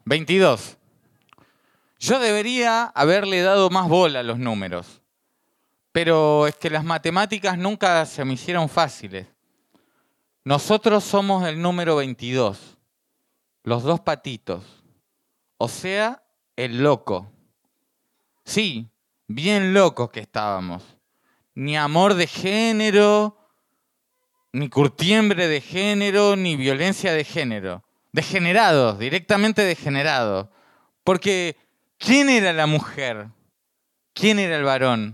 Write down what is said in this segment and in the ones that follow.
22. Yo debería haberle dado más bola a los números, pero es que las matemáticas nunca se me hicieron fáciles. Nosotros somos el número 22, los dos patitos, o sea, el loco. Sí, bien locos que estábamos. Ni amor de género, ni curtiembre de género, ni violencia de género. Degenerados, directamente degenerados. Porque, ¿quién era la mujer? ¿Quién era el varón?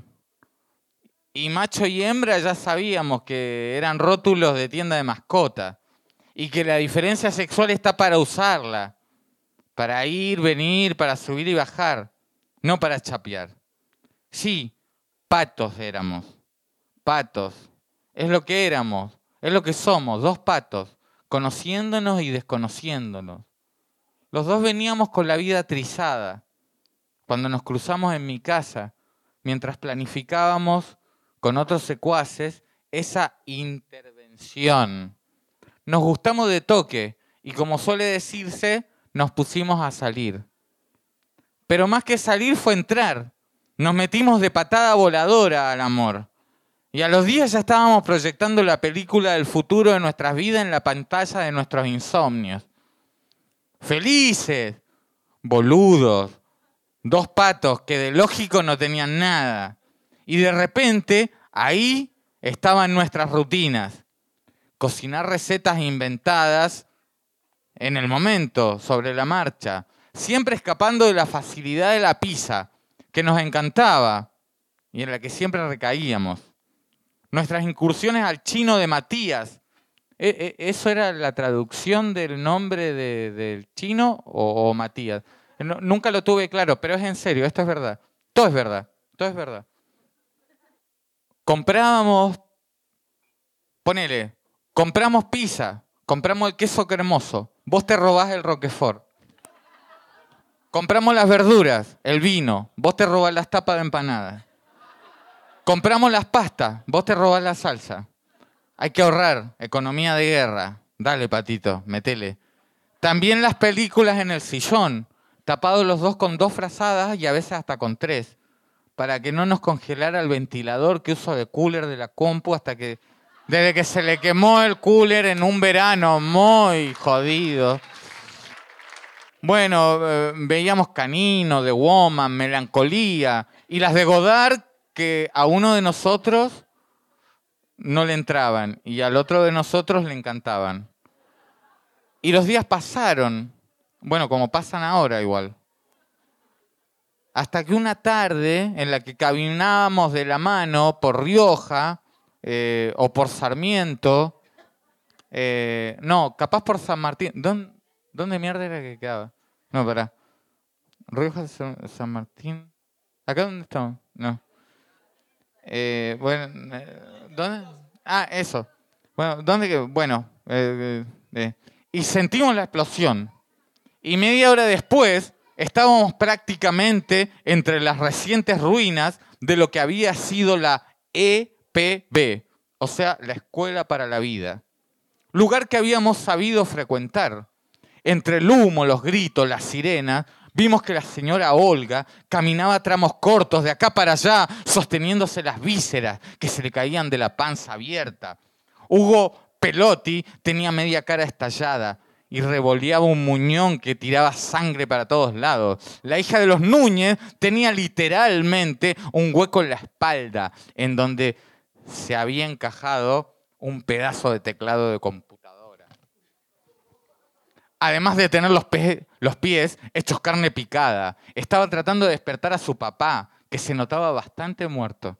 Y macho y hembra ya sabíamos que eran rótulos de tienda de mascota. Y que la diferencia sexual está para usarla. Para ir, venir, para subir y bajar. No para chapear. Sí, patos éramos. Patos. Es lo que éramos. Es lo que somos. Dos patos. Conociéndonos y desconociéndonos. Los dos veníamos con la vida trizada. Cuando nos cruzamos en mi casa, mientras planificábamos con otros secuaces esa intervención. Nos gustamos de toque y, como suele decirse, nos pusimos a salir. Pero más que salir fue entrar. Nos metimos de patada voladora al amor. Y a los días ya estábamos proyectando la película del futuro de nuestras vidas en la pantalla de nuestros insomnios. Felices, boludos, dos patos que de lógico no tenían nada. Y de repente, ahí estaban nuestras rutinas. Cocinar recetas inventadas en el momento, sobre la marcha. Siempre escapando de la facilidad de la pizza, que nos encantaba y en la que siempre recaíamos. Nuestras incursiones al chino de Matías. ¿Eso era la traducción del nombre del chino o Matías? Nunca lo tuve claro, pero es en serio, esto es verdad. Todo es verdad, todo es verdad. Comprábamos, compramos pizza, compramos el queso cremoso, vos te robás el Roquefort. Compramos las verduras, el vino, vos te robás las tapas de empanadas. Compramos las pastas, vos te robás la salsa. Hay que ahorrar, economía de guerra. Dale, patito, metele. También las películas en el sillón, tapados los dos con 2 frazadas y a veces hasta con 3, para que no nos congelara el ventilador que uso de cooler de la compu desde que se le quemó el cooler en un verano muy jodido. Bueno, veíamos Canino, The Woman, Melancolía y las de Godard que a uno de nosotros no le entraban y al otro de nosotros le encantaban. Y los días pasaron, bueno, como pasan ahora igual. Hasta que una tarde en la que caminábamos de la mano por Rioja o por Sarmiento, no, capaz por San Martín. ¿Dónde mierda era que quedaba? No, pará. Rioja, San Martín. ¿Acá dónde estamos? No. Bueno, ¿dónde? Ah, eso. Bueno, ¿dónde que? Bueno, y sentimos la explosión. Y media hora después estábamos prácticamente entre las recientes ruinas de lo que había sido la EPB, o sea, la Escuela para la Vida. Lugar que habíamos sabido frecuentar. Entre el humo, los gritos, las sirenas, vimos que la señora Olga caminaba tramos cortos de acá para allá, sosteniéndose las vísceras que se le caían de la panza abierta. Hugo Pelotti tenía media cara estallada y revoleaba un muñón que tiraba sangre para todos lados. La hija de los Núñez tenía literalmente un hueco en la espalda, en donde se había encajado un pedazo de teclado de computadora. Además de tener los pies hechos carne picada, estaba tratando de despertar a su papá, que se notaba bastante muerto.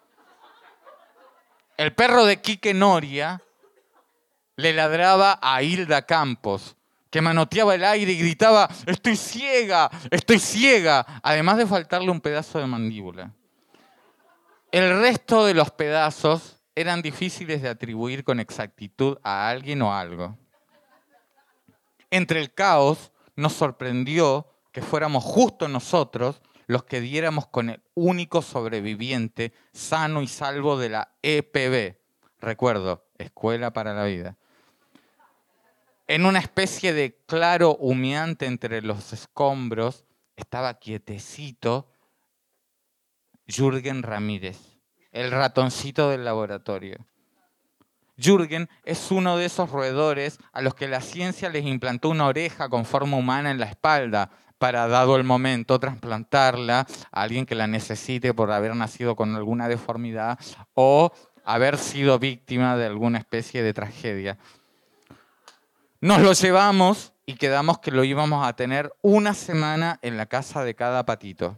El perro de Quique Noria le ladraba a Hilda Campos, que manoteaba el aire y gritaba: estoy ciega, además de faltarle un pedazo de mandíbula. El resto de los pedazos eran difíciles de atribuir con exactitud a alguien o algo. Entre el caos nos sorprendió que fuéramos justo nosotros los que diéramos con el único sobreviviente sano y salvo de la EPB. Recuerdo, Escuela para la Vida. En una especie de claro humeante entre los escombros, estaba quietecito Jürgen Ramírez, el ratoncito del laboratorio. Jürgen es uno de esos roedores a los que la ciencia les implantó una oreja con forma humana en la espalda para, dado el momento, trasplantarla a alguien que la necesite por haber nacido con alguna deformidad o haber sido víctima de alguna especie de tragedia. Nos lo llevamos y quedamos que lo íbamos a tener una semana en la casa de cada patito.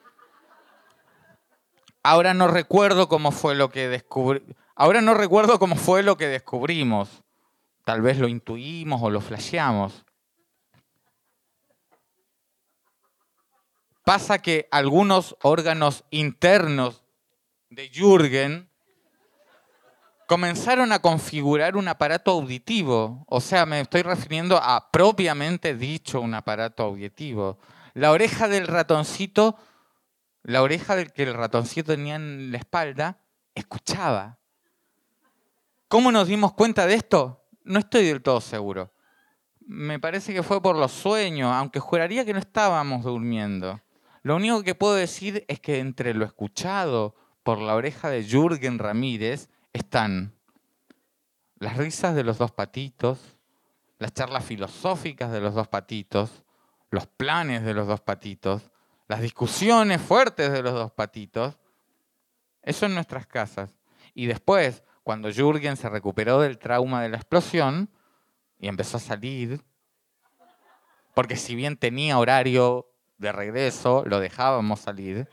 Ahora no recuerdo cómo fue lo que descubrimos. Tal vez lo intuimos o lo flasheamos. Pasa que algunos órganos internos de Jürgen comenzaron a configurar un aparato auditivo. O sea, me estoy refiriendo a propiamente dicho un aparato auditivo. La oreja del ratoncito, la oreja del que el ratoncito tenía en la espalda, escuchaba. ¿Cómo nos dimos cuenta de esto? No estoy del todo seguro. Me parece que fue por los sueños, aunque juraría que no estábamos durmiendo. Lo único que puedo decir es que entre lo escuchado por la oreja de Jürgen Ramírez están las risas de los dos patitos, las charlas filosóficas de los dos patitos, los planes de los dos patitos, las discusiones fuertes de los dos patitos. Eso en nuestras casas. Y después, cuando Jürgen se recuperó del trauma de la explosión y empezó a salir, porque si bien tenía horario de regreso, lo dejábamos salir,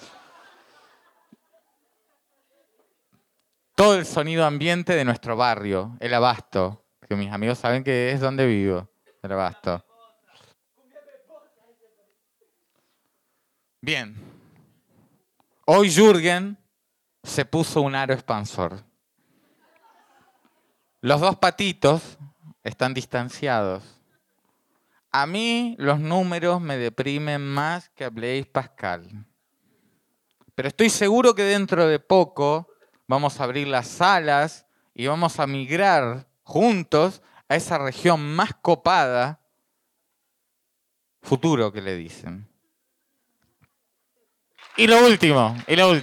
todo el sonido ambiente de nuestro barrio, el Abasto, que mis amigos saben que es donde vivo, el Abasto. Bien. Hoy Jürgen se puso un aro expansor. Los dos patitos están distanciados. A mí los números me deprimen más que a Blaise Pascal. Pero estoy seguro que dentro de poco vamos a abrir las salas y vamos a migrar juntos a esa región más copada, futuro que le dicen. Y lo último.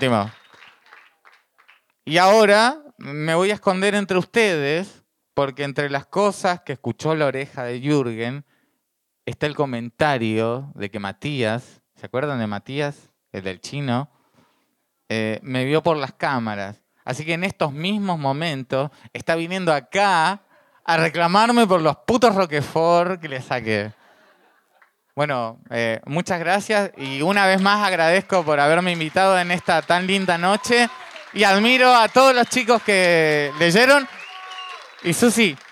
Y ahora me voy a esconder entre ustedes, porque entre las cosas que escuchó la oreja de Jürgen está el comentario de que Matías, ¿se acuerdan de Matías, el del chino? Me vio por las cámaras. Así que en estos mismos momentos está viniendo acá a reclamarme por los putos Roquefort que le saqué. Bueno, muchas gracias y una vez más agradezco por haberme invitado en esta tan linda noche y admiro a todos los chicos que leyeron. Y Susi,